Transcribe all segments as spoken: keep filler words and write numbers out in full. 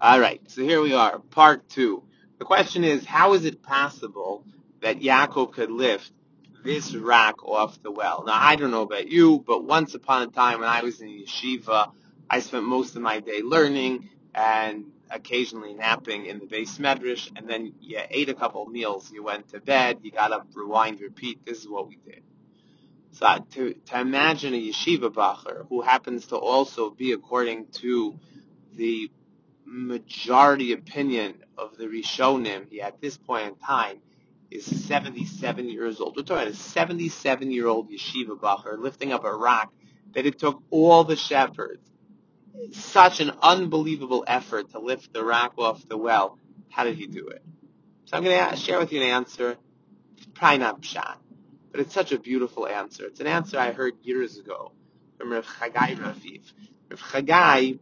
All right, so here we are, part two. The question is, how is it possible that Yaakov could lift this rock off the well? Now, I don't know about you, but once upon a time when I was in yeshiva, I spent most of my day learning and occasionally napping in the base medrash, and then you ate a couple meals, you went to bed, you got up, rewind, repeat. This is what we did. So to, to imagine a yeshiva bacher who happens to also be, according to the majority opinion of the Rishonim, he at this point in time is seventy-seven years old. We're talking about a seventy-seven-year-old yeshiva bacher lifting up a rock that it took all the shepherds such an unbelievable effort to lift the rock off the well. How did he do it? So I'm going to share with you an answer. It's probably not pshat, but it's such a beautiful answer. It's an answer I heard years ago from Rav Chagai Raviv. Rav Chagai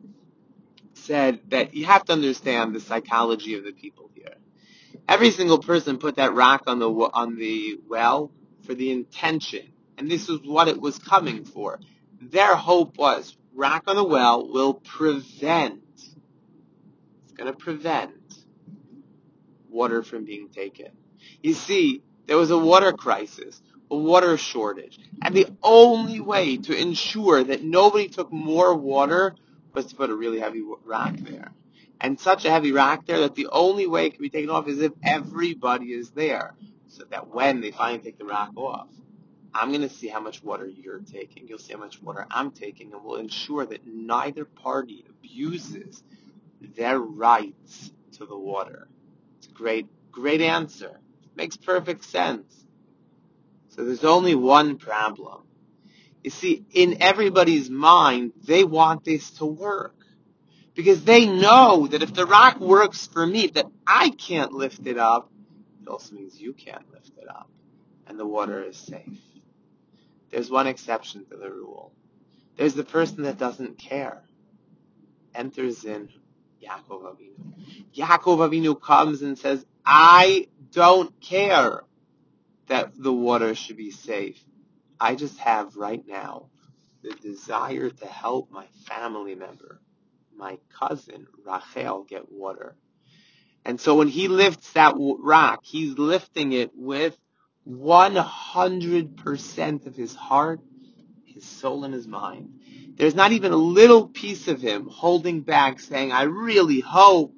said that you have to understand the psychology of the people here. Every single person put that rock on the on the well for the intention, and this is what it was coming for. Their hope was, rock on the well will prevent, it's going to prevent water from being taken. You see, there was a water crisis, a water shortage, and the only way to ensure that nobody took more water was to put a really heavy rock there. And such a heavy rock there that the only way it can be taken off is if everybody is there, so that when they finally take the rock off, I'm going to see how much water you're taking, you'll see how much water I'm taking, and we'll ensure that neither party abuses their rights to the water. It's a great, great answer. Makes perfect sense. So there's only one problem. You see, in everybody's mind, they want this to work. Because they know that if the rock works for me, that I can't lift it up, it also means you can't lift it up. And the water is safe. There's one exception to the rule. There's the person that doesn't care. Enters in Yaakov Avinu. Yaakov Avinu comes and says, I don't care that the water should be safe. I just have right now the desire to help my family member, my cousin Rachel, get water. And so when he lifts that rock, he's lifting it with one hundred percent of his heart, his soul, and his mind. There's not even a little piece of him holding back, saying, I really hope,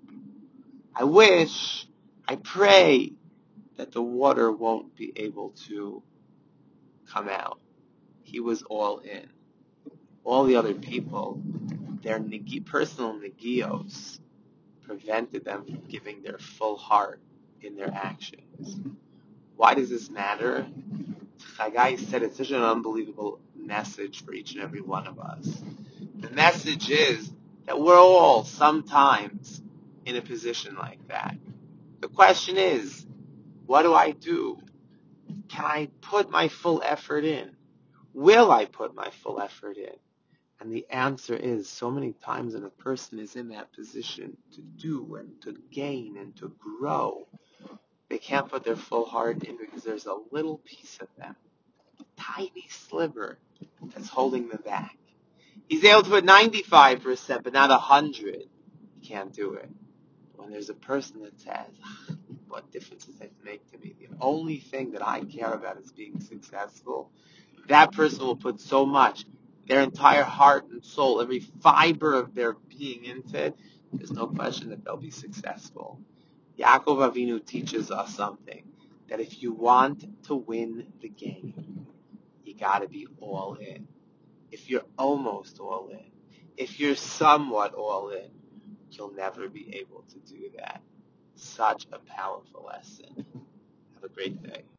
I wish, I pray that the water won't be able to come out. He was all in. All the other people, their negi- personal negios prevented them from giving their full heart in their actions. Why does this matter? Chagai said it's such an unbelievable message for each and every one of us. The message is that we're all sometimes in a position like that. The question is, what do I do? Can I put my full effort in? Will I put my full effort in? And the answer is, so many times when a person is in that position to do and to gain and to grow, they can't put their full heart in because there's a little piece of them, a tiny sliver, that's holding them back. He's able to put ninety-five percent, but not one hundred. He can't do it. When there's a person that says, what difference does that make to me? The only thing that I care about is being successful. That person will put so much, their entire heart and soul, every fiber of their being into it. There's no question that they'll be successful. Yaakov Avinu teaches us something, that if you want to win the game, you gotta be all in. If you're almost all in, if you're somewhat all in, you'll never be able to do that. Such a powerful lesson. Have a great day.